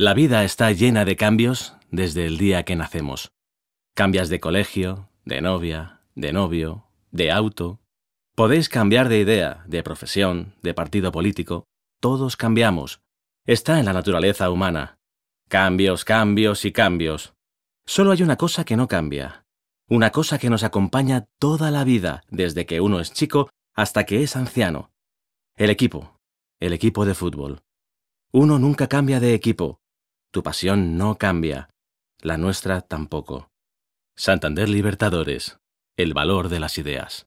La vida está llena de cambios desde el día que nacemos. Cambias de colegio, de novia, de novio, de auto. Podéis cambiar de idea, de profesión, de partido político. Todos cambiamos. Está en la naturaleza humana. Cambios, cambios y cambios. Solo hay una cosa que no cambia. Una cosa que nos acompaña toda la vida, desde que uno es chico hasta que es anciano. El equipo de fútbol. Uno nunca cambia de equipo. Tu pasión no cambia. La nuestra tampoco. Santander Libertadores. El valor de las ideas.